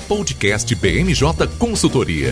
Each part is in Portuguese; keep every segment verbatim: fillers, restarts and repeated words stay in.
Podcast B M J Consultoria.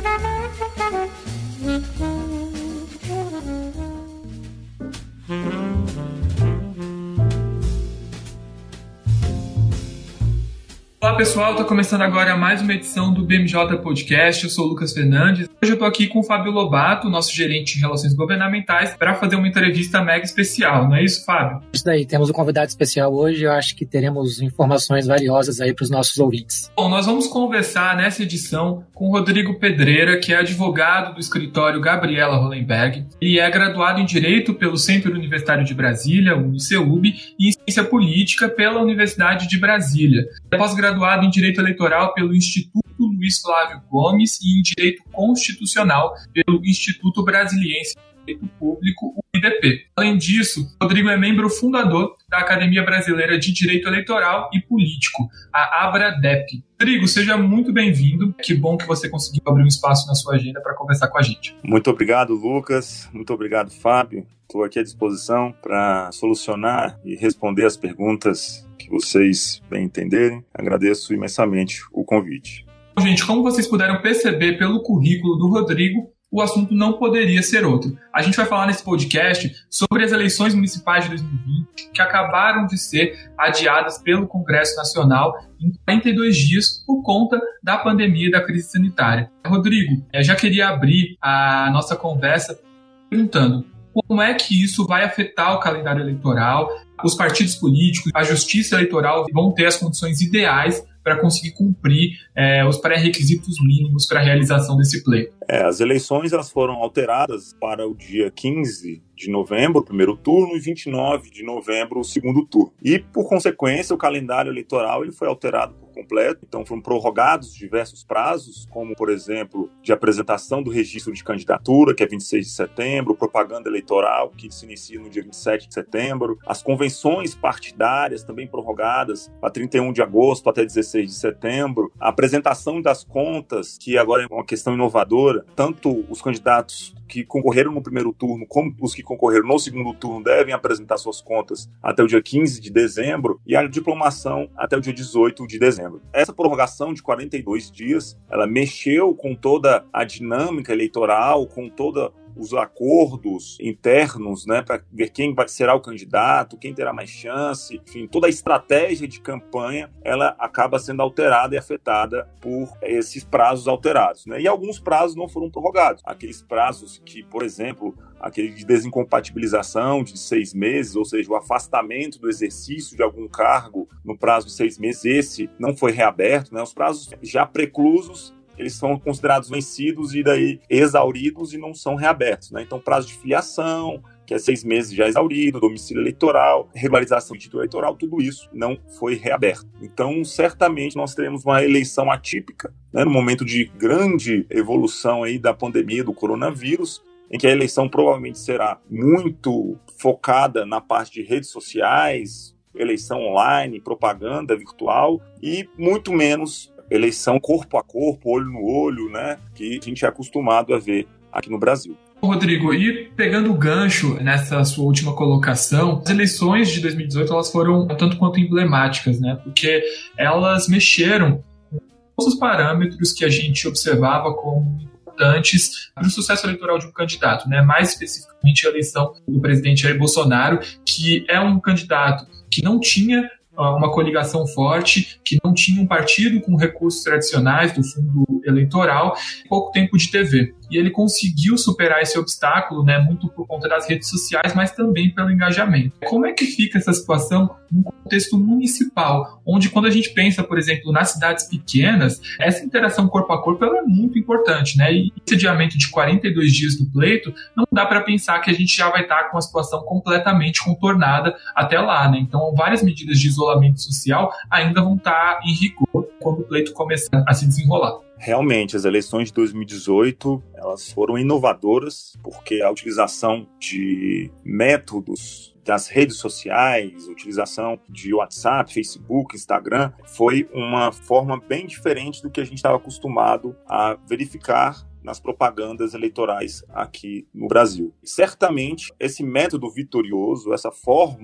Olá pessoal, estou começando agora mais uma edição do B M J Podcast. Eu sou o Lucas Fernandes. Hoje eu estou aqui com o Fábio Lobato, nosso gerente de relações governamentais, para fazer uma entrevista mega especial, não é isso, Fábio? Isso daí, temos um convidado especial hoje. Eu acho que teremos informações valiosas aí para os nossos ouvintes. Bom, nós vamos conversar nessa edição com o Rodrigo Pedreira, que é advogado do escritório Gabriela Hollenberg. Ele é graduado em Direito pelo Centro Universitário de Brasília, o UniCeub, e em Ciência Política pela Universidade de Brasília. É pós-graduado em Direito Eleitoral pelo Instituto Luiz Flávio Gomes e em Direito Constitucional pelo Instituto Brasiliense de Direito Público, o I D P. Além disso, Rodrigo é membro fundador da Academia Brasileira de Direito Eleitoral e Político, a ABRADEP. Rodrigo, seja muito bem-vindo. Que bom que você conseguiu abrir um espaço na sua agenda para conversar com a gente. Muito obrigado, Lucas. Muito obrigado, Fábio. Estou aqui à disposição para solucionar e responder as perguntas que vocês bem entenderem. Agradeço imensamente o convite. Gente, como vocês puderam perceber pelo currículo do Rodrigo, o assunto não poderia ser outro. A gente vai falar nesse podcast sobre as eleições municipais de dois mil e vinte, que acabaram de ser adiadas pelo Congresso Nacional em quarenta e dois dias por conta da pandemia e da crise sanitária. Rodrigo, eu já queria abrir a nossa conversa perguntando como é que isso vai afetar o calendário eleitoral. Os partidos políticos, a justiça eleitoral vão ter as condições ideais para conseguir cumprir é, os pré-requisitos mínimos para a realização desse pleito. É, as eleições elas foram alteradas para o dia quinze de novembro, o primeiro turno, e vinte e nove de novembro, o segundo turno. E, por consequência, o calendário eleitoral ele foi alterado por completo. Então, foram prorrogados diversos prazos, como, por exemplo, de apresentação do registro de candidatura, que é vinte e seis de setembro, propaganda eleitoral, que se inicia no dia vinte e sete de setembro, as convenções partidárias também prorrogadas para trinta e um de agosto até dezesseis de setembro, a apresentação das contas, que agora é uma questão inovadora, tanto os candidatos que concorreram no primeiro turno como os que concorreram no segundo turno devem apresentar suas contas até o dia quinze de dezembro e a diplomação até o dia dezoito de dezembro. Essa prorrogação de quarenta e dois dias, ela mexeu com toda a dinâmica eleitoral, com toda os acordos internos, né, para ver quem vai, será o candidato, quem terá mais chance, enfim, toda a estratégia de campanha, ela acaba sendo alterada e afetada por esses prazos alterados, né? E alguns prazos não foram prorrogados. Aqueles prazos que, por exemplo, aquele de desincompatibilização de seis meses, ou seja, o afastamento do exercício de algum cargo no prazo de seis meses, esse não foi reaberto, né? Os prazos já preclusos, eles são considerados vencidos e daí exauridos e não são reabertos, né? Então, prazo de filiação, que é seis meses já exaurido, domicílio eleitoral, regularização de título eleitoral, tudo isso não foi reaberto. Então, certamente, nós teremos uma eleição atípica, né, no momento de grande evolução aí da pandemia do coronavírus, em que a eleição provavelmente será muito focada na parte de redes sociais, eleição online, propaganda virtual e muito menos eleição corpo a corpo, olho no olho, né, que a gente é acostumado a ver aqui no Brasil. Rodrigo, e pegando o gancho nessa sua última colocação, as eleições de dois mil e dezoito elas foram tanto quanto emblemáticas, né, porque elas mexeram com todos os parâmetros que a gente observava como importantes para o sucesso eleitoral de um candidato, né, mais especificamente a eleição do presidente Jair Bolsonaro, que é um candidato que não tinha uma coligação forte, que não tinha um partido com recursos tradicionais do fundo eleitoral, pouco tempo de T V. E ele conseguiu superar esse obstáculo, né, muito por conta das redes sociais, mas também pelo engajamento. Como é que fica essa situação num contexto municipal, onde quando a gente pensa, por exemplo, nas cidades pequenas, essa interação corpo a corpo ela é muito importante, né? E esse adiamento de quarenta e dois dias do pleito, não dá para pensar que a gente já vai estar com a situação completamente contornada até lá, né? Então, várias medidas de isolamento social ainda vão estar em rigor quando o pleito começar a se desenrolar. Realmente, as eleições de dois mil e dezoito, elas foram inovadoras, porque a utilização de métodos das redes sociais, a utilização de WhatsApp, Facebook, Instagram, foi uma forma bem diferente do que a gente estava acostumado a verificar nas propagandas eleitorais aqui no Brasil. E certamente, esse método vitorioso, essa forma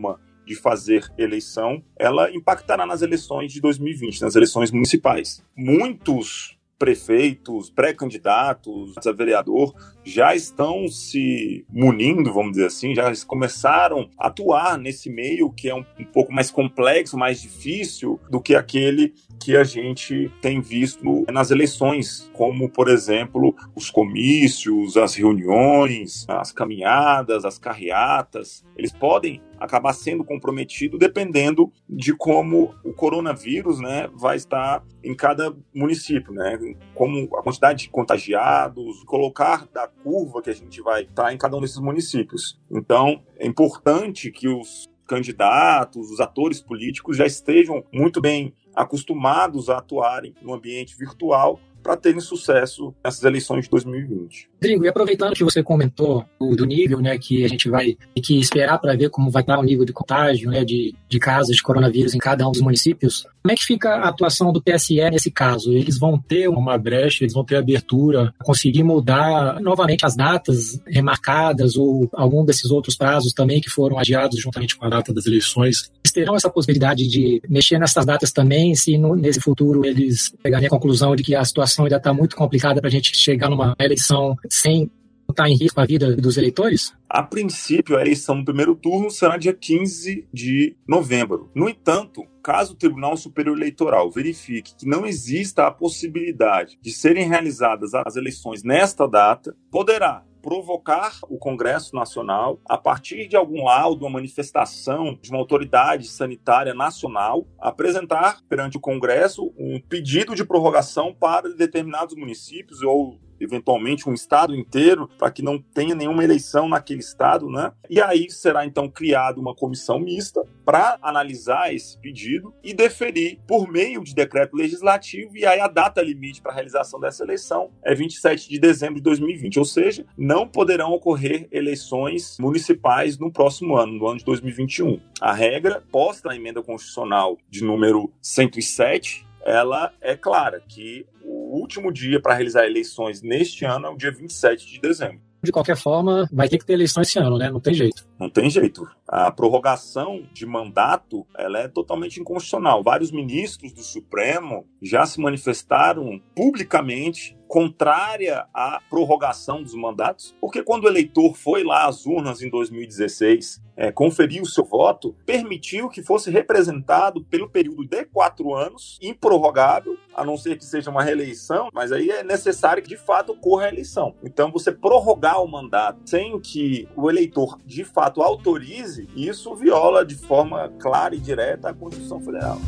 de fazer eleição, ela impactará nas eleições de dois mil e vinte, nas eleições municipais. Muitos prefeitos, pré-candidatos a vereador já estão se munindo, vamos dizer assim, já começaram a atuar nesse meio que é um, um pouco mais complexo, mais difícil do que aquele que a gente tem visto nas eleições, como, por exemplo, os comícios, as reuniões, as caminhadas, as carreatas. Eles podem acabar sendo comprometidos dependendo de como o coronavírus, né, vai estar em cada município, né, como a quantidade de contagiados, colocar da curva que a gente vai estar em cada um desses municípios. Então, é importante que os candidatos, os atores políticos já estejam muito bem acostumados a atuarem no ambiente virtual para terem sucesso nessas eleições de dois mil e vinte. Rodrigo, e aproveitando que você comentou do, do nível, né, que a gente vai ter que esperar para ver como vai estar o nível de contágio, né, de, de casos de coronavírus em cada um dos municípios, como é que fica a atuação do T S E nesse caso? Eles vão ter uma brecha, eles vão ter abertura, conseguir mudar novamente as datas remarcadas ou algum desses outros prazos também que foram adiados juntamente com a data das eleições? Eles terão essa possibilidade de mexer nessas datas também, se no, nesse futuro eles pegarem a conclusão de que a situação ainda está muito complicada para a gente chegar numa eleição sem botar em risco a vida dos eleitores? A princípio, a eleição no primeiro turno será dia quinze de novembro. No entanto, caso o Tribunal Superior Eleitoral verifique que não exista a possibilidade de serem realizadas as eleições nesta data, poderá provocar o Congresso Nacional, a partir de algum laudo, uma manifestação de uma autoridade sanitária nacional, apresentar perante o Congresso um pedido de prorrogação para determinados municípios ou eventualmente um estado inteiro, para que não tenha nenhuma eleição naquele estado, né? E aí será então criada uma comissão mista para analisar esse pedido e deferir por meio de decreto legislativo, e aí a data limite para a realização dessa eleição é vinte e sete de dezembro de dois mil e vinte, ou seja, não poderão ocorrer eleições municipais no próximo ano, no ano de dois mil e vinte e um. A regra posta na emenda constitucional de número cento e sete, ela é clara, que o último dia para realizar eleições neste ano é o dia vinte e sete de dezembro. De qualquer forma, vai ter que ter eleição esse ano, né? Não tem jeito. Não tem jeito. A prorrogação de mandato, ela é totalmente inconstitucional. Vários ministros do Supremo já se manifestaram publicamente contrária à prorrogação dos mandatos, porque quando o eleitor foi lá às urnas em dois mil e dezesseis, é, conferiu o seu voto, permitiu que fosse representado pelo período de quatro anos, improrrogável, a não ser que seja uma reeleição, mas aí é necessário que de fato ocorra a eleição. Então você prorrogar o mandato sem que o eleitor de fato autorize, isso viola de forma clara e direta a Constituição Federal.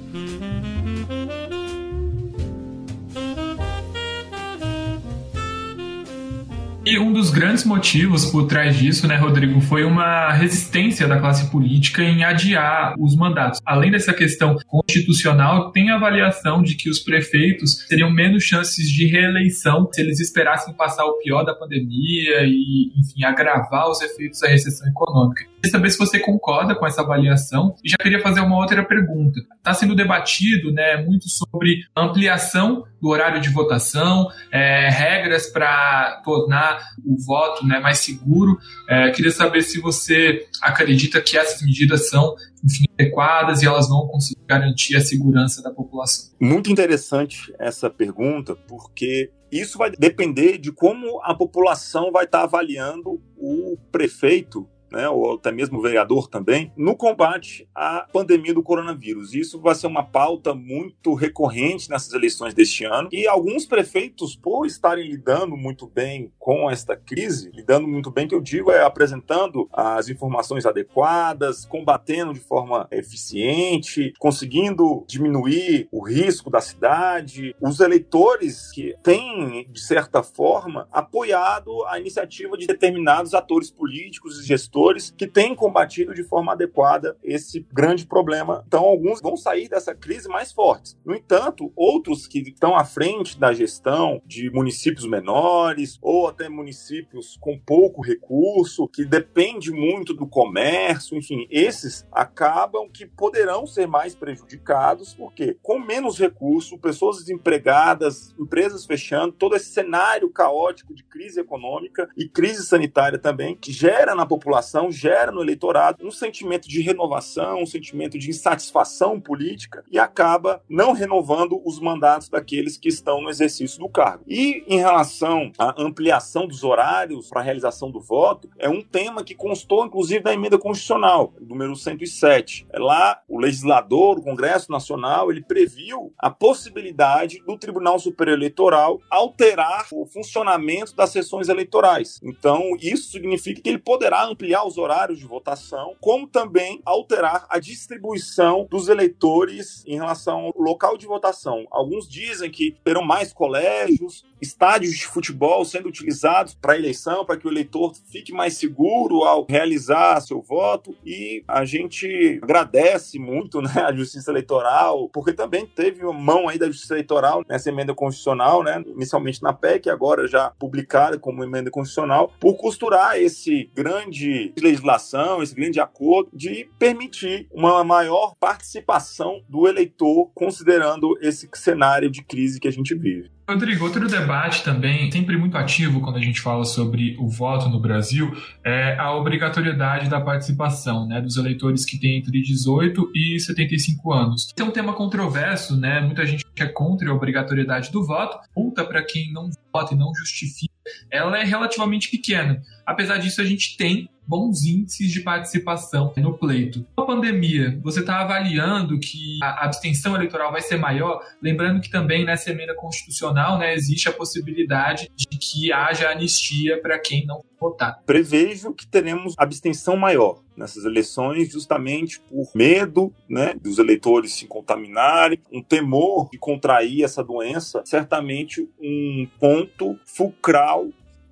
E um dos grandes motivos por trás disso, né, Rodrigo, foi uma resistência da classe política em adiar os mandatos. Além dessa questão constitucional, tem a avaliação de que os prefeitos teriam menos chances de reeleição se eles esperassem passar o pior da pandemia e, enfim, agravar os efeitos da recessão econômica. Queria saber se você concorda com essa avaliação e já queria fazer uma outra pergunta. Está sendo debatido, né, muito sobre a ampliação do horário de votação, é, regras para tornar o voto, né, mais seguro. É, queria saber se você acredita que essas medidas são, enfim, adequadas e elas vão conseguir garantir a segurança da população. Muito interessante essa pergunta, porque isso vai depender de como a população vai estar avaliando o prefeito, né, ou até mesmo o vereador também, no combate à pandemia do coronavírus. Isso vai ser uma pauta muito recorrente nessas eleições deste ano, e alguns prefeitos, por estarem lidando muito bem com esta crise, lidando muito bem, que eu digo, é apresentando as informações adequadas, combatendo de forma eficiente, conseguindo diminuir o risco da cidade. Os eleitores que têm, de certa forma, apoiado a iniciativa de determinados atores políticos e gestores que têm combatido de forma adequada esse grande problema. Então, alguns vão sair dessa crise mais fortes. No entanto, outros que estão à frente da gestão de municípios menores ou até municípios com pouco recurso, que depende muito do comércio, enfim, esses acabam que poderão ser mais prejudicados, porque com menos recurso, pessoas desempregadas, empresas fechando, todo esse cenário caótico de crise econômica e crise sanitária também, que gera na população votação gera no eleitorado um sentimento de renovação, um sentimento de insatisfação política e acaba não renovando os mandatos daqueles que estão no exercício do cargo. E em relação à ampliação dos horários para a realização do voto, é um tema que constou, inclusive, da emenda constitucional, número cento e sete. Lá, o legislador, o Congresso Nacional, ele previu a possibilidade do Tribunal Superior Eleitoral alterar o funcionamento das sessões eleitorais. Então, isso significa que ele poderá ampliar os horários de votação, como também alterar a distribuição dos eleitores em relação ao local de votação. Alguns dizem que terão mais colégios, estádios de futebol sendo utilizados para a eleição, para que o eleitor fique mais seguro ao realizar seu voto, e a gente agradece muito, né, a Justiça Eleitoral, porque também teve uma mão aí da Justiça Eleitoral nessa emenda constitucional, né, inicialmente na P E C, agora já publicada como emenda constitucional, por costurar esse grande legislação, esse grande acordo de permitir uma maior participação do eleitor, considerando esse cenário de crise que a gente vive. Rodrigo, outro debate também, sempre muito ativo quando a gente fala sobre o voto no Brasil, é a obrigatoriedade da participação, né, dos eleitores que têm entre dezoito e setenta e cinco anos. É um tema controverso, né? Muita gente é contra a obrigatoriedade do voto, multa para quem não vota e não justifica, ela é relativamente pequena. Apesar disso, a gente tem bons índices de participação no pleito. Com a pandemia, você está avaliando que a abstenção eleitoral vai ser maior? Lembrando que também nessa emenda constitucional, né, existe a possibilidade de que haja anistia para quem não votar. Prevejo que teremos abstenção maior nessas eleições, justamente por medo, né, dos eleitores se contaminarem, um temor de contrair essa doença, certamente um ponto fulcral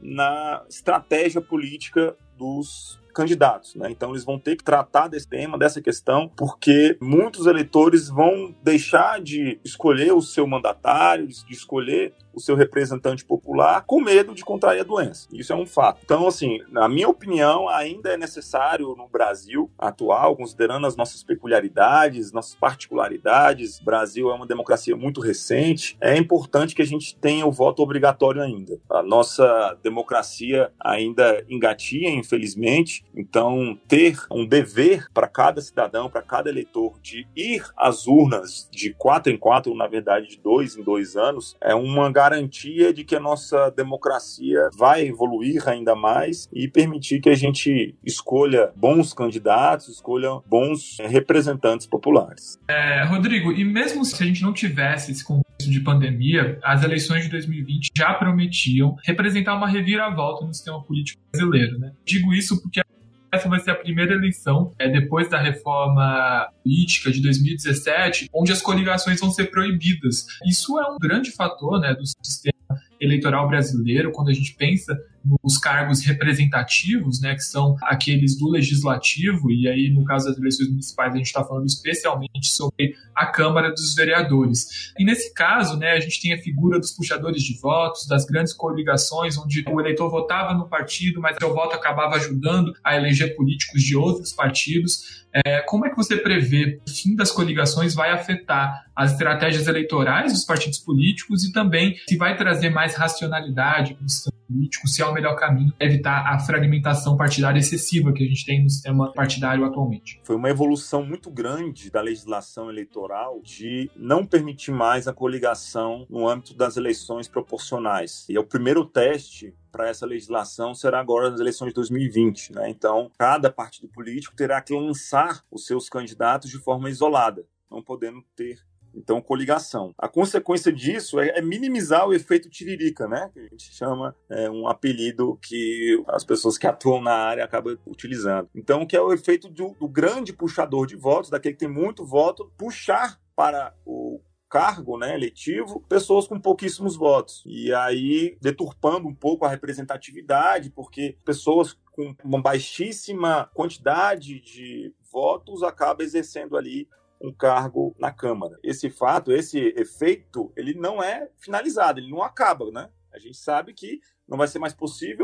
na estratégia política dos candidatos, né? Então eles vão ter que tratar desse tema, dessa questão, porque muitos eleitores vão deixar de escolher o seu mandatário, de escolher o seu representante popular com medo de contrair a doença. Isso é um fato. Então, assim, na minha opinião, ainda é necessário no Brasil atual, considerando as nossas peculiaridades, nossas particularidades, o Brasil é uma democracia muito recente, é importante que a gente tenha o voto obrigatório ainda. A nossa democracia ainda engatinha, infelizmente, então ter um dever para cada cidadão, para cada eleitor de ir às urnas de quatro em quatro, na verdade de dois em dois anos, é uma garantia de que a nossa democracia vai evoluir ainda mais e permitir que a gente escolha bons candidatos, escolha bons representantes populares. É, Rodrigo, e mesmo se a gente não tivesse esse contexto de pandemia, as eleições de dois mil e vinte já prometiam representar uma reviravolta no sistema político brasileiro, né? Digo isso porque essa vai ser a primeira eleição é, depois da reforma política de dois mil e dezessete, onde as coligações vão ser proibidas. Isso é um grande fator, né, do sistema eleitoral brasileiro, quando a gente pensa nos cargos representativos, né, que são aqueles do legislativo, e aí no caso das eleições municipais a gente está falando especialmente sobre a Câmara dos Vereadores. E nesse caso, né, a gente tem a figura dos puxadores de votos, das grandes coligações, onde o eleitor votava no partido, mas seu voto acabava ajudando a eleger políticos de outros partidos. É, como é que você prevê que o fim das coligações vai afetar as estratégias eleitorais dos partidos políticos e também se vai trazer mais racionalidade para o sistema político, se é o melhor caminho para evitar a fragmentação partidária excessiva que a gente tem no sistema partidário atualmente? Foi uma evolução muito grande da legislação eleitoral de não permitir mais a coligação no âmbito das eleições proporcionais. E é o primeiro teste para essa legislação será agora nas eleições de dois mil e vinte, né? Então, cada partido político terá que lançar os seus candidatos de forma isolada, não podendo ter, então, coligação. A consequência disso é, é minimizar o efeito tiririca, né? Que a gente chama, é um apelido que as pessoas que atuam na área acabam utilizando. Então, que é o efeito do, do grande puxador de votos, daquele que tem muito voto, puxar para o cargo, né, eletivo, pessoas com pouquíssimos votos. E aí, deturpando um pouco a representatividade, porque pessoas com uma baixíssima quantidade de votos acabam exercendo ali um cargo na Câmara. Esse fato, esse efeito, ele não é finalizado, ele não acaba, né? A gente sabe que não vai ser mais possível o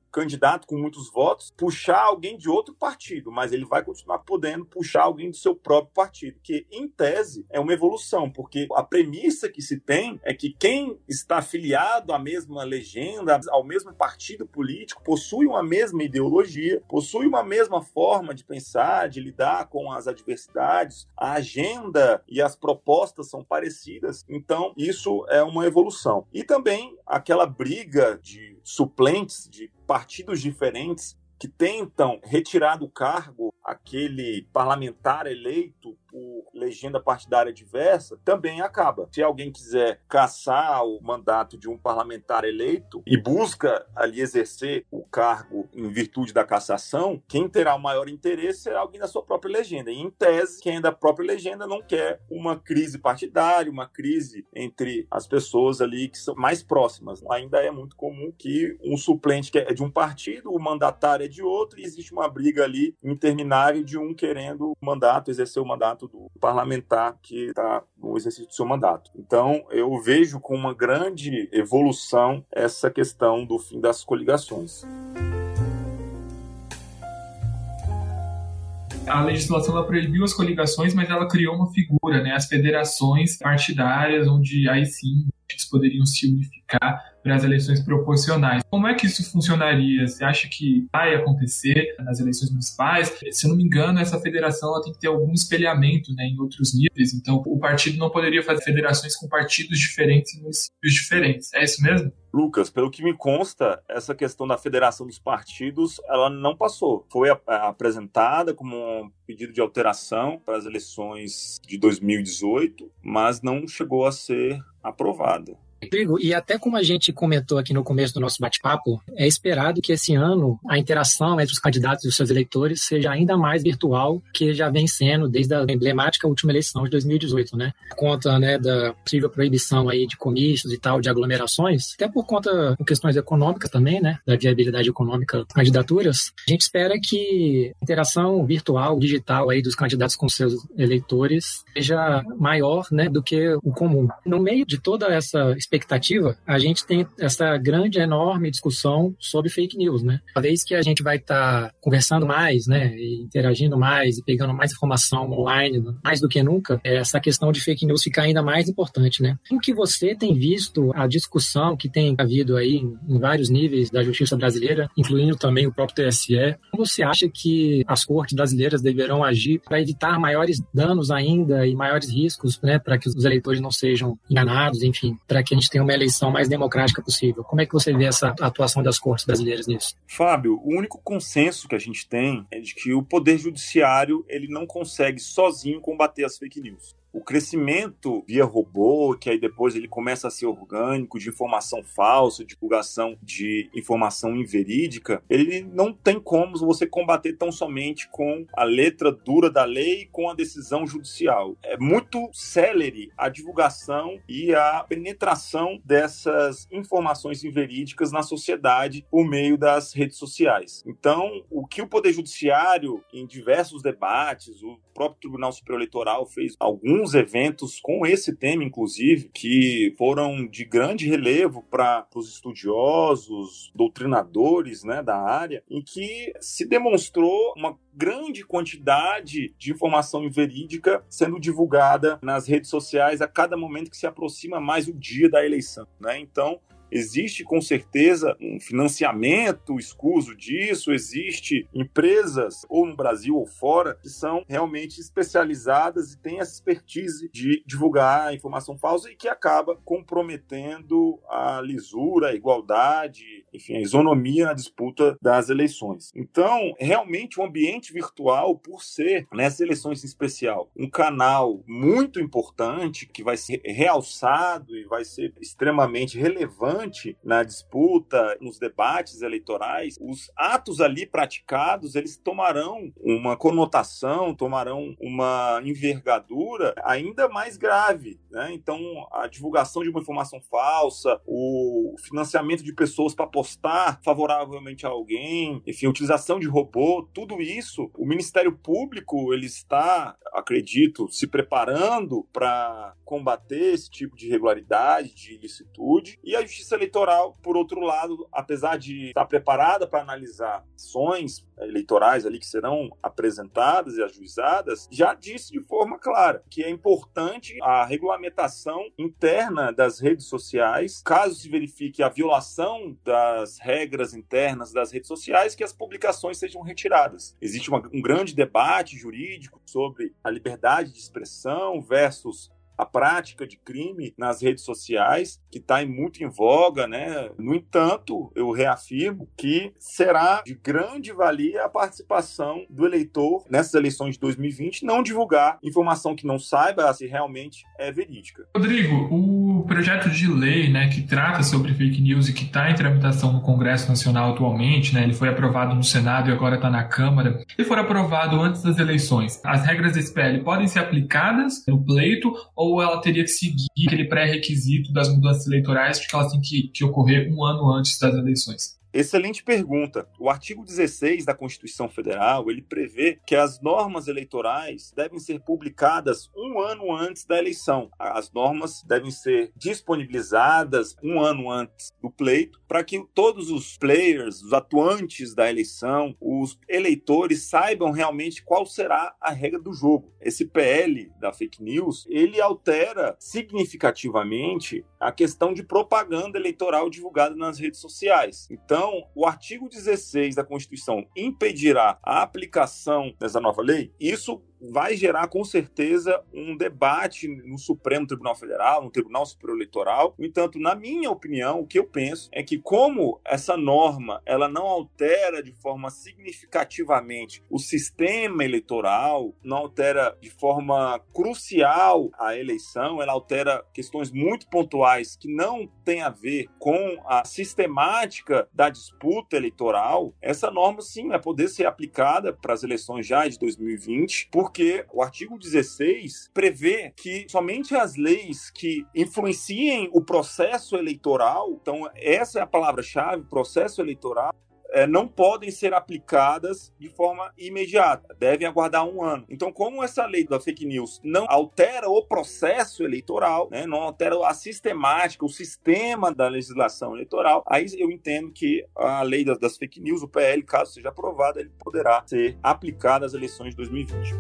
candidato com muitos votos puxar alguém de outro partido, mas ele vai continuar podendo puxar alguém do seu próprio partido, que, em tese, é uma evolução, porque a premissa que se tem é que quem está afiliado à mesma legenda, ao mesmo partido político, possui uma mesma ideologia, possui uma mesma forma de pensar, de lidar com as adversidades, a agenda e as propostas são parecidas, então isso é uma evolução. E também aquela briga de suplentes, de partidos diferentes, que tentam retirar do cargo aquele parlamentar eleito por legenda partidária diversa, também acaba. Se alguém quiser caçar o mandato de um parlamentar eleito e busca ali exercer o cargo em virtude da cassação, quem terá o maior interesse será alguém da sua própria legenda. E, em tese, quem é da própria legenda não quer uma crise partidária, uma crise entre as pessoas ali que são mais próximas. Ainda é muito comum que um suplente que é de um partido, o mandatário é de outro, e existe uma briga ali interminável de um querendo o mandato, exercer o mandato do parlamentar que está no exercício do seu mandato. Então, eu vejo com uma grande evolução essa questão do fim das coligações. A legislação ela proibiu as coligações, mas ela criou uma figura, né, as federações partidárias, onde aí sim eles poderiam se unificar para as eleições proporcionais. Como é que isso funcionaria? Você acha que vai acontecer nas eleições municipais? Se eu não me engano, essa federação ela tem que ter algum espelhamento, né, em outros níveis. Então, o partido não poderia fazer federações com partidos diferentes em municípios diferentes. É isso mesmo? Lucas, pelo que me consta, essa questão da federação dos partidos, ela não passou. Foi a, a, apresentada como um pedido de alteração para as eleições de dois mil e dezoito, mas não chegou a ser aprovada. Rodrigo, e até como a gente comentou aqui no começo do nosso bate-papo, é esperado que esse ano a interação entre os candidatos e os seus eleitores seja ainda mais virtual que já vem sendo desde a emblemática última eleição de dois mil e dezoito, né? Por conta, né, da possível proibição aí de comícios e tal, de aglomerações, até por conta de questões econômicas também, né, da viabilidade econômica das candidaturas, a gente espera que a interação virtual, digital aí dos candidatos com seus eleitores seja maior, né, do que o comum. No meio de toda essa expectativa, a gente tem essa grande, enorme discussão sobre fake news, né? Uma vez que a gente vai estar tá conversando mais, né, e interagindo mais e pegando mais informação online, mais do que nunca, essa questão de fake news fica ainda mais importante, né? Como que você tem visto a discussão que tem havido aí em, em vários níveis da justiça brasileira, incluindo também o próprio T S E? Como você acha que as cortes brasileiras deverão agir para evitar maiores danos ainda e maiores riscos, né, para que os eleitores não sejam enganados, enfim, para que a gente tenha uma eleição mais democrática possível? Como é que você vê essa atuação das cortes brasileiras nisso? Fábio, o único consenso que a gente tem é de que o Poder Judiciário ele não consegue sozinho combater as fake news. O crescimento via robô, que aí depois ele começa a ser orgânico, de informação falsa, divulgação de informação inverídica, ele não tem como você combater tão somente com a letra dura da lei e com a decisão judicial. É muito célere a divulgação e a penetração dessas informações inverídicas na sociedade por meio das redes sociais. Então, o que o Poder Judiciário, em diversos debates, o próprio Tribunal Superior Eleitoral fez alguns eventos com esse tema, inclusive, que foram de grande relevo para os estudiosos, doutrinadores, né, da área, em que se demonstrou uma grande quantidade de informação inverídica sendo divulgada nas redes sociais a cada momento que se aproxima mais o dia da eleição, né? Então, existe, com certeza, um financiamento escuso disso, existe empresas, ou no Brasil ou fora, que são realmente especializadas e têm essa expertise de divulgar a informação falsa e que acaba comprometendo a lisura, a igualdade, enfim, a isonomia na disputa das eleições. Então, realmente, o ambiente virtual, por ser, nessas eleições em especial, um canal muito importante, que vai ser realçado e vai ser extremamente relevante na disputa, nos debates eleitorais, os atos ali praticados, eles tomarão uma conotação, tomarão uma envergadura ainda mais grave, né? Então, a divulgação de uma informação falsa, o financiamento de pessoas para postar favoravelmente a alguém, enfim, a utilização de robô, tudo isso, o Ministério Público, ele está, acredito, se preparando para combater esse tipo de irregularidade, de ilicitude, e a Justiça Justiça Eleitoral, por outro lado, apesar de estar preparada para analisar ações eleitorais ali que serão apresentadas e ajuizadas, já disse de forma clara que é importante a regulamentação interna das redes sociais, caso se verifique a violação das regras internas das redes sociais, que as publicações sejam retiradas. Existe uma, um grande debate jurídico sobre a liberdade de expressão versus a prática de crime nas redes sociais, que está muito em voga, né? No entanto, eu reafirmo que será de grande valia a participação do eleitor nessas eleições de dois mil e vinte, não divulgar informação que não saiba se realmente é verídica. Rodrigo, o projeto de lei, né, que trata sobre fake news e que está em tramitação no Congresso Nacional atualmente, né, ele foi aprovado no Senado e agora está na Câmara. Se for aprovado antes das eleições, as regras desse P L podem ser aplicadas no pleito ou ou ela teria que seguir aquele pré-requisito das mudanças eleitorais de que elas têm que, que ocorrer um ano antes das eleições? Excelente pergunta. O artigo dezesseis da Constituição Federal, ele prevê que as normas eleitorais devem ser publicadas um ano antes da eleição. As normas devem ser disponibilizadas um ano antes do pleito, para que todos os players, os atuantes da eleição, os eleitores saibam realmente qual será a regra do jogo. Esse P L da fake news, ele altera significativamente a questão de propaganda eleitoral divulgada nas redes sociais. Então, Então, o artigo dezesseis da Constituição impedirá a aplicação dessa nova lei. Isso vai gerar, com certeza, um debate no Supremo Tribunal Federal, no Tribunal Superior Eleitoral. No entanto, na minha opinião, o que eu penso é que, como essa norma ela não altera de forma significativamente o sistema eleitoral, não altera de forma crucial a eleição, ela altera questões muito pontuais que não têm a ver com a sistemática da disputa eleitoral, essa norma, sim, vai poder ser aplicada para as eleições já de dois mil e vinte, por porque o artigo dezesseis prevê que somente as leis que influenciem o processo eleitoral, então essa é a palavra-chave, processo eleitoral, É, não podem ser aplicadas de forma imediata, devem aguardar um ano. Então, como essa lei da fake news não altera o processo eleitoral, né, não altera a sistemática, o sistema da legislação eleitoral, aí eu entendo que a lei das, das fake news, o P L, caso seja aprovada, ele poderá ser aplicado às eleições de dois mil e vinte.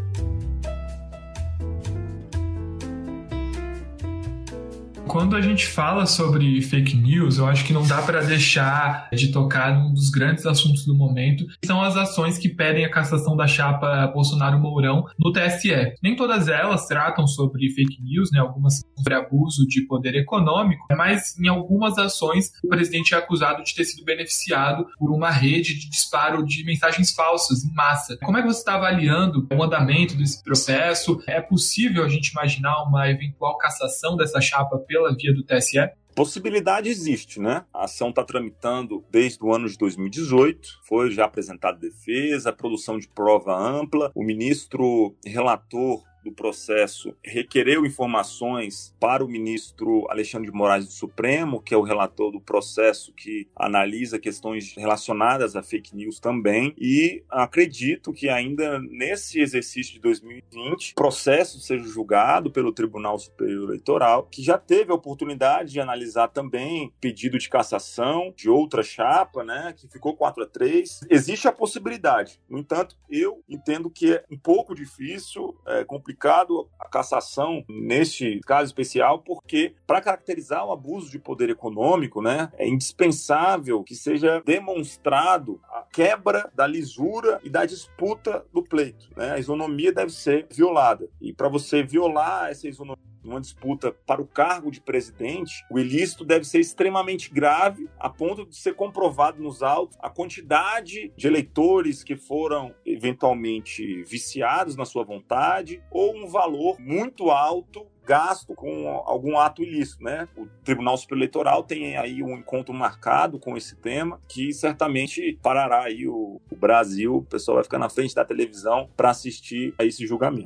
Quando a gente fala sobre fake news, eu acho que não dá para deixar de tocar num dos grandes assuntos do momento, que são as ações que pedem a cassação da chapa Bolsonaro-Mourão no T S E. Nem todas elas tratam sobre fake news, né? Algumas sobre abuso de poder econômico, mas em algumas ações o presidente é acusado de ter sido beneficiado por uma rede de disparo de mensagens falsas em massa. Como é que você está avaliando o andamento desse processo? É possível a gente imaginar uma eventual cassação dessa chapa pela pela via do T S E? Possibilidade existe, né? A ação está tramitando desde o ano de dois mil e dezoito, foi já apresentada defesa, produção de prova ampla, o ministro relator do processo requereu informações para o ministro Alexandre de Moraes do Supremo, que é o relator do processo que analisa questões relacionadas a fake news também, e acredito que ainda nesse exercício de dois mil e vinte, o processo seja julgado pelo Tribunal Superior Eleitoral, que já teve a oportunidade de analisar também pedido de cassação de outra chapa, né, que ficou quatro a três. Existe a possibilidade. No entanto, eu entendo que é um pouco difícil, é complicado a cassação neste caso especial, porque para caracterizar o abuso de poder econômico, né, é indispensável que seja demonstrado a quebra da lisura e da disputa do pleito, né? A isonomia deve ser violada. E para você violar essa isonomia numa disputa para o cargo de presidente, o ilícito deve ser extremamente grave, a ponto de ser comprovado nos autos a quantidade de eleitores que foram eventualmente viciados na sua vontade, ou um valor muito alto gasto com algum ato ilícito, né? O Tribunal Superior Eleitoral tem aí um encontro marcado com esse tema, que certamente parará aí o, o Brasil, o pessoal vai ficar na frente da televisão para assistir a esse julgamento.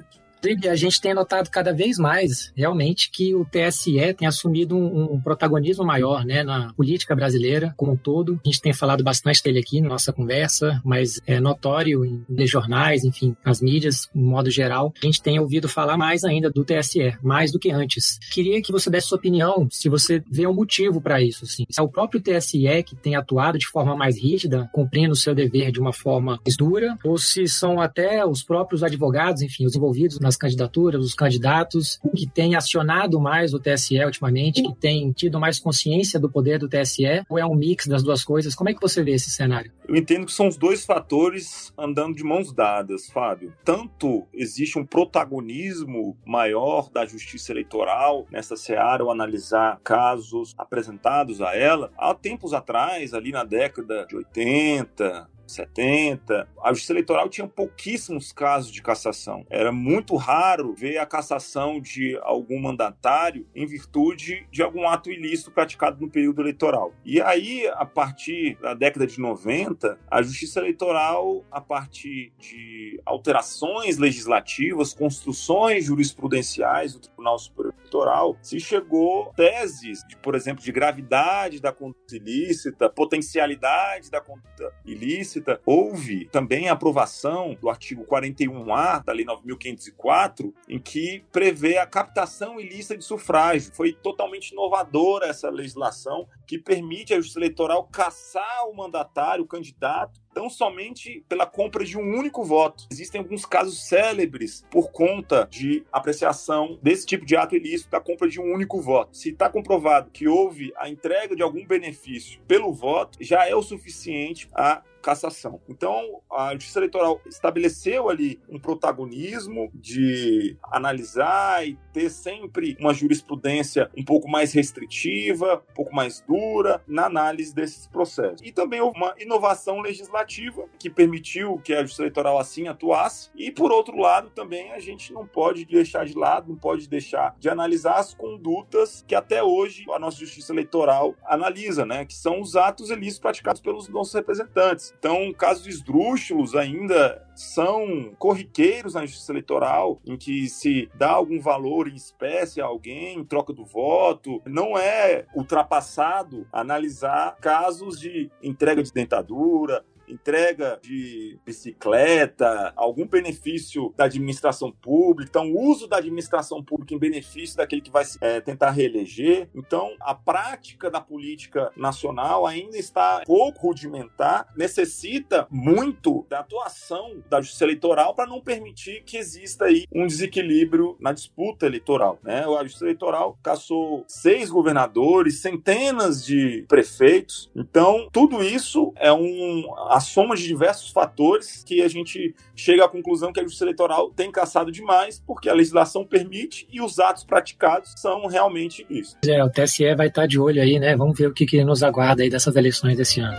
E a gente tem notado cada vez mais, realmente, que o T S E tem assumido um, um protagonismo maior, né, na política brasileira como um todo. A gente tem falado bastante dele aqui na nossa conversa, mas é notório em, em jornais, enfim, nas mídias, em modo geral. A gente tem ouvido falar mais ainda do T S E, mais do que antes. Queria que você desse sua opinião, se você vê um motivo para isso, assim. Se é o próprio T S E que tem atuado de forma mais rígida, cumprindo o seu dever de uma forma mais dura, ou se são até os próprios advogados, enfim, os envolvidos nas candidaturas, os candidatos, que têm acionado mais o T S E ultimamente, que têm tido mais consciência do poder do T S E, ou é um mix das duas coisas? Como é que você vê esse cenário? Eu entendo que são os dois fatores andando de mãos dadas, Fábio. Tanto existe um protagonismo maior da justiça eleitoral nessa seara, ao analisar casos apresentados a ela. Há tempos atrás, ali na década de oitenta, setenta, a justiça eleitoral tinha pouquíssimos casos de cassação. Era muito raro ver a cassação de algum mandatário em virtude de algum ato ilícito praticado no período eleitoral. E aí, a partir da década de noventa, a justiça eleitoral, a partir de alterações legislativas, construções jurisprudenciais do Tribunal Superior Eleitoral, se chegou a teses, de, por exemplo, de gravidade da conduta ilícita, potencialidade da conduta ilícita. Houve também a aprovação do artigo quarenta e um A da Lei nove mil quinhentos e quatro, em que prevê a captação ilícita de sufrágio. Foi totalmente inovadora essa legislação que permite à Justiça Eleitoral cassar o mandatário, o candidato, tão somente pela compra de um único voto. Existem alguns casos célebres por conta de apreciação desse tipo de ato ilícito, da compra de um único voto. Se está comprovado que houve a entrega de algum benefício pelo voto, já é o suficiente a cassação. Então, a Justiça Eleitoral estabeleceu ali um protagonismo de analisar e ter sempre uma jurisprudência um pouco mais restritiva, um pouco mais dura na análise desses processos. E também houve uma inovação legislativa que permitiu que a Justiça Eleitoral assim atuasse. E, por outro lado, também a gente não pode deixar de lado, não pode deixar de analisar as condutas que até hoje a nossa Justiça Eleitoral analisa, né? Que são os atos ilícitos praticados pelos nossos representantes. Então, casos esdrúxulos ainda são corriqueiros na justiça eleitoral, em que se dá algum valor em espécie a alguém em troca do voto. Não é ultrapassado analisar casos de entrega de dentadura, entrega de bicicleta, algum benefício da administração pública, então o uso da administração pública em benefício daquele que vai é, tentar reeleger. Então, a prática da política nacional ainda está pouco rudimentar, necessita muito da atuação da justiça eleitoral para não permitir que exista aí um desequilíbrio na disputa eleitoral, né? A justiça eleitoral cassou seis governadores, centenas de prefeitos, então tudo isso é um a soma de diversos fatores que a gente chega à conclusão que a justiça eleitoral tem cassado demais porque a legislação permite e os atos praticados são realmente isso. É, o T S E vai estar de olho aí, né? Vamos ver o que, que nos aguarda aí dessas eleições desse ano.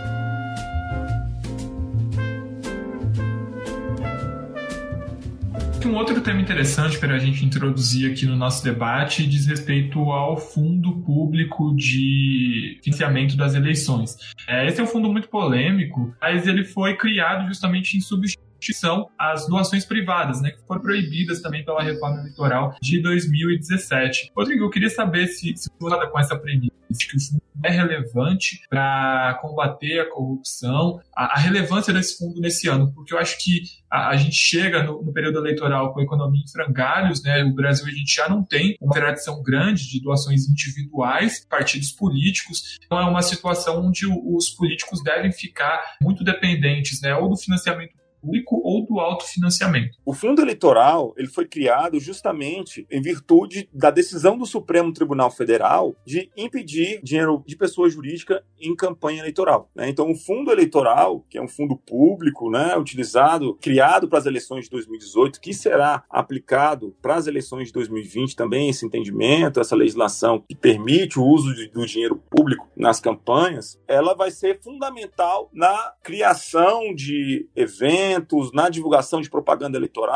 Um outro tema interessante para a gente introduzir aqui no nosso debate diz respeito ao Fundo Público de Financiamento das Eleições. Esse é um fundo muito polêmico, mas ele foi criado justamente em substituição às doações privadas, né, que foram proibidas também pela reforma eleitoral de dois mil e dezessete. Rodrigo, eu queria saber se, se você está com essa premissa, que o fundo é relevante para combater a corrupção, a, a relevância desse fundo nesse ano, porque eu acho que a, a gente chega no, no período eleitoral com a economia em frangalhos, né? O Brasil, a gente já não tem uma tradição grande de doações individuais, partidos políticos, então é uma situação onde o, os políticos devem ficar muito dependentes, né, ou do financiamento público ou do autofinanciamento. O fundo eleitoral ele foi criado justamente em virtude da decisão do Supremo Tribunal Federal de impedir dinheiro de pessoa jurídica em campanha eleitoral, né? Então, o fundo eleitoral, que é um fundo público, né, utilizado, criado para as eleições de dois mil e dezoito, que será aplicado para as eleições de dois mil e vinte também, esse entendimento, essa legislação que permite o uso de, do dinheiro público nas campanhas, ela vai ser fundamental na criação de eventos, na divulgação de propaganda eleitoral,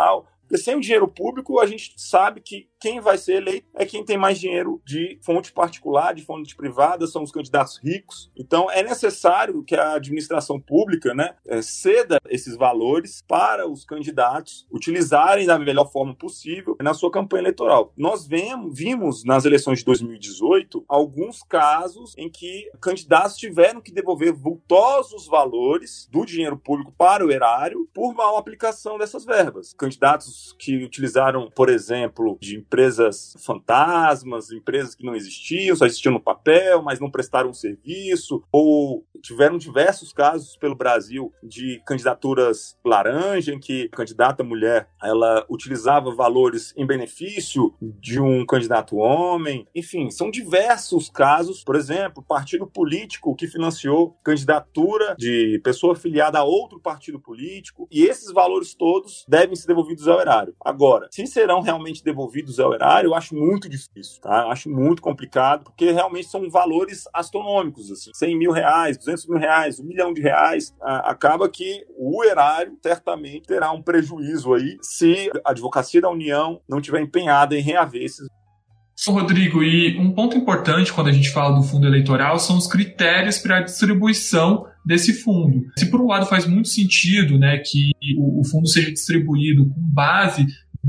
Porque sem o dinheiro público, a gente sabe que quem vai ser eleito é quem tem mais dinheiro de fonte particular, de fonte privada, são os candidatos ricos. Então, é necessário que a administração pública, né, ceda esses valores para os candidatos utilizarem da melhor forma possível na sua campanha eleitoral. Nós vemos, vimos nas eleições de dois mil e dezoito alguns casos em que candidatos tiveram que devolver vultosos valores do dinheiro público para o erário por mal aplicação dessas verbas. Candidatos que utilizaram, por exemplo, de empresas fantasmas, empresas que não existiam, só existiam no papel, mas não prestaram serviço, ou tiveram diversos casos pelo Brasil de candidaturas laranja, em que a candidata mulher, ela utilizava valores em benefício de um candidato homem. Enfim, são diversos casos. Por exemplo, partido político que financiou candidatura de pessoa afiliada a outro partido político, e esses valores todos devem ser devolvidos ao erário. Agora, se serão realmente devolvidos ao erário, eu acho muito difícil, tá? Eu acho muito complicado, porque realmente são valores astronômicos, assim, cem mil reais, duzentos mil reais, um milhão de reais. Ah, acaba que o erário certamente terá um prejuízo aí se a Advocacia da União não tiver empenhada em reaver esses. Rodrigo, e um ponto importante quando a gente fala do fundo eleitoral são os critérios para a distribuição desse fundo. Se por um lado faz muito sentido, né, que o, o fundo seja distribuído com base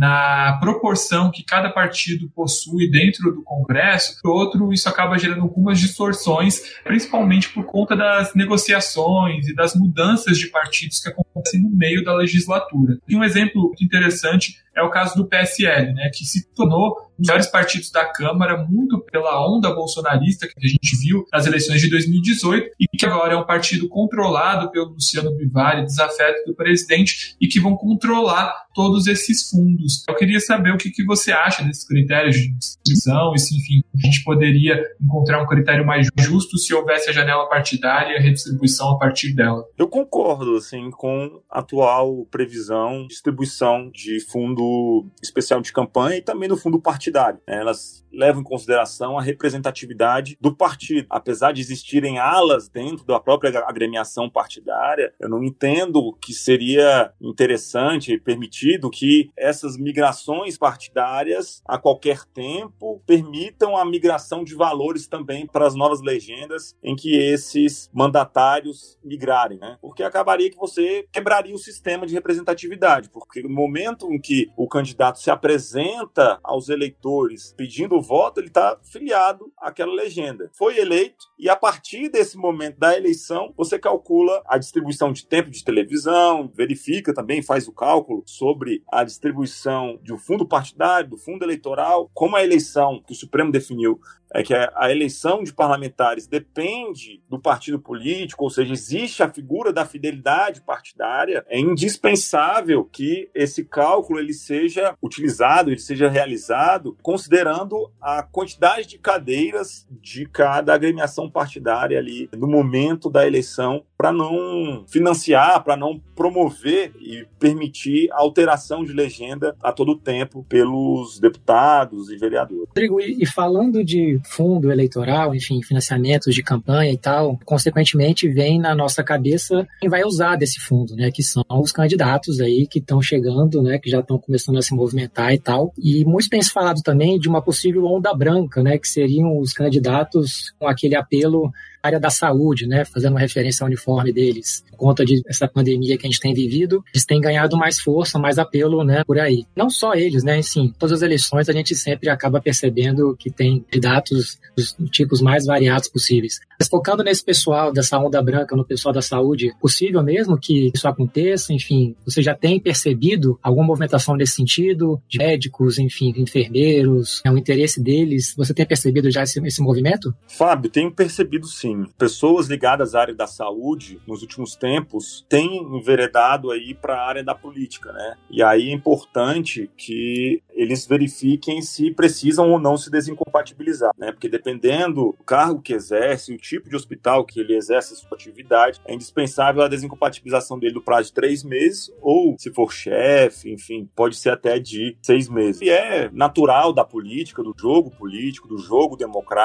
na proporção que cada partido possui dentro do Congresso, por outro, isso acaba gerando algumas distorções, principalmente por conta das negociações e das mudanças de partidos que acontecem no meio da legislatura. E um exemplo muito interessante é o caso do P S L, né, que se tornou um dos maiores partidos da Câmara, muito pela onda bolsonarista que a gente viu nas eleições de dois mil e dezoito, e que agora é um partido controlado pelo Luciano Bivar, desafeto do presidente, e que vão controlar todos esses fundos. Eu queria saber o que, que você acha desses critérios de distribuição, e se, enfim, a gente poderia encontrar um critério mais justo se houvesse a janela partidária e a redistribuição a partir dela. Eu concordo, assim, com a atual previsão de distribuição de fundo especial de campanha e também do fundo partidário. Elas levam em consideração a representatividade do partido. Apesar de existirem alas dentro da própria agremiação partidária, eu não entendo que seria interessante e permitido que essas migrações partidárias, a qualquer tempo, permitam a migração de valores também para as novas legendas em que esses mandatários migrarem, né? Porque acabaria que você quebraria o sistema de representatividade, porque no momento em que o candidato se apresenta aos eleitores pedindo o voto, ele está filiado àquela legenda. Foi eleito e a partir desse momento da eleição, você calcula a distribuição de tempo de televisão, verifica também, faz o cálculo sobre a distribuição de um fundo partidário, do fundo eleitoral, como a eleição que o Supremo definiu é que a eleição de parlamentares depende do partido político, ou seja, existe a figura da fidelidade partidária, é indispensável que esse cálculo ele seja utilizado, ele seja realizado considerando a quantidade de cadeiras de cada agremiação partidária ali no momento da eleição, para não financiar, para não promover e permitir a alteração de legenda a todo tempo pelos deputados e vereadores. Rodrigo, e falando de fundo eleitoral, enfim, financiamentos de campanha e tal, consequentemente vem na nossa cabeça quem vai usar desse fundo, né, que são os candidatos aí que estão chegando, né, que já estão começando a se movimentar e tal. E muito tem se falado também de uma possível onda branca, né, que seriam os candidatos com aquele apelo área da saúde, né, fazendo uma referência ao uniforme deles, por conta de essa pandemia que a gente tem vivido, eles têm ganhado mais força, mais apelo, né, por aí. Não só eles, né, sim, todas as eleições a gente sempre acaba percebendo que tem candidatos dos tipos mais variados possíveis. Mas focando nesse pessoal dessa onda branca, no pessoal da saúde, é possível mesmo que isso aconteça? Enfim, você já tem percebido alguma movimentação nesse sentido, de médicos, enfim, enfermeiros, é o interesse deles? Você tem percebido já esse, esse movimento? Fábio, tenho percebido sim. Pessoas ligadas à área da saúde, nos últimos tempos, têm enveredado aí para a área da política, né? E aí é importante que eles verifiquem se precisam ou não se desincompatibilizar, né? Porque dependendo do cargo que exerce, o tipo de hospital que ele exerce a sua atividade, é indispensável a desincompatibilização dele do prazo de três meses, ou se for chefe, enfim, pode ser até de seis meses. E é natural da política, do jogo político, do jogo democrático,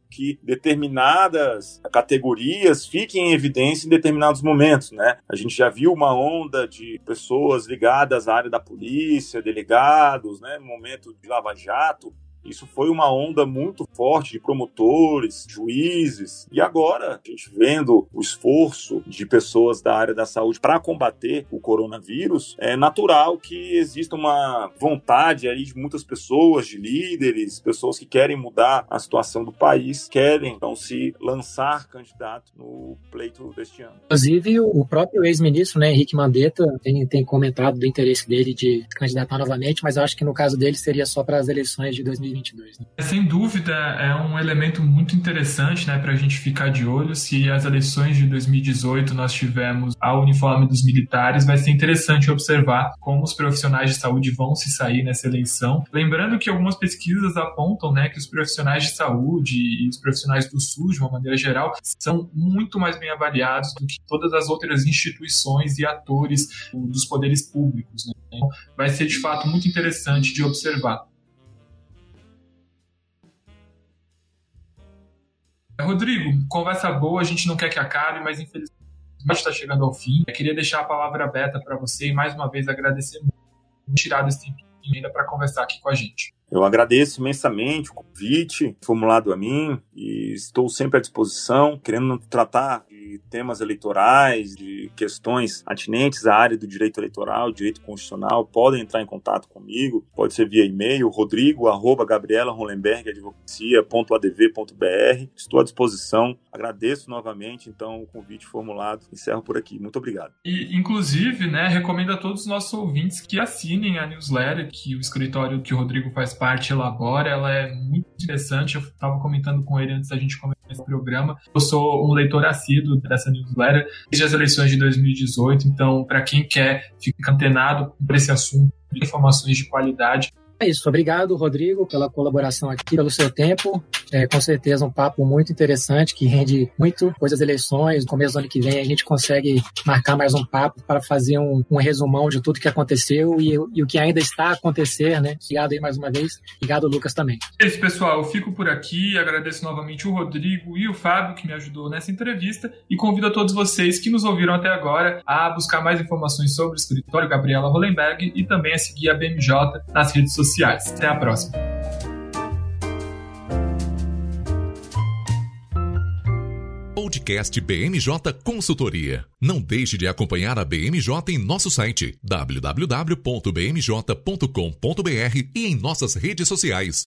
que determinadas categorias fiquem em evidência em determinados momentos, né? A gente já viu uma onda de pessoas ligadas à área da polícia, delegados, né? No momento de Lava Jato. Isso foi uma onda muito forte de promotores, juízes. E agora, a gente vendo o esforço de pessoas da área da saúde para combater o coronavírus, é natural que exista uma vontade aí de muitas pessoas, de líderes, pessoas que querem mudar a situação do país, querem então se lançar candidato no pleito deste ano. Inclusive, o próprio ex-ministro, né, Henrique Mandetta, tem, tem comentado do interesse dele de se candidatar novamente, mas eu acho que no caso dele seria só para as eleições de dois mil e vinte e dois. Né? Sem dúvida, é um elemento muito interessante, né, para a gente ficar de olho. Se as eleições de dois mil e dezoito nós tivemos a uniforme dos militares, vai ser interessante observar como os profissionais de saúde vão se sair nessa eleição. Lembrando que algumas pesquisas apontam, né, que os profissionais de saúde e os profissionais do SUS, de uma maneira geral, são muito mais bem avaliados do que todas as outras instituições e atores dos poderes públicos. Né? Então, vai ser, de fato, muito interessante de observar. Rodrigo, conversa boa, a gente não quer que acabe, mas infelizmente está chegando ao fim. Eu queria deixar a palavra aberta para você e mais uma vez agradecer muito por tirar desse tempo ainda para conversar aqui com a gente. Eu agradeço imensamente o convite formulado a mim e estou sempre à disposição, querendo tratar de temas eleitorais, de questões atinentes à área do direito eleitoral, direito constitucional. Podem entrar em contato comigo, pode ser via e-mail, rodrigo arroba gabriela hollenberg advocacia ponto a d v ponto b r. Estou à disposição. Agradeço novamente, então, o convite formulado. Encerro por aqui. Muito obrigado. E, inclusive, né, recomendo a todos os nossos ouvintes que assinem a newsletter que o escritório que o Rodrigo faz parte elabora. Ela é muito interessante. Eu estava comentando com ele antes da gente começar o programa. Eu sou um leitor assíduo dessa newsletter desde as eleições de dois mil e dezoito. Então, para quem quer ficar antenado por esse assunto, de informações de qualidade. É isso. Obrigado, Rodrigo, pela colaboração aqui, pelo seu tempo. É, com certeza um papo muito interessante, que rende muito depois das eleições. No começo do ano que vem a gente consegue marcar mais um papo para fazer um, um resumão de tudo que aconteceu e, e o que ainda está a acontecer, né? Obrigado aí mais uma vez. Obrigado, Lucas, também. É isso, pessoal. Eu fico por aqui. Agradeço novamente o Rodrigo e o Fábio, que me ajudou nessa entrevista, e convido a todos vocês que nos ouviram até agora a buscar mais informações sobre o escritório Gabriela Hollenberg e também a seguir a B M J nas redes sociais. Sociais. Até a próxima. Podcast B M J Consultoria. Não deixe de acompanhar a B M J em nosso site w w w ponto b m j ponto com ponto b r e em nossas redes sociais.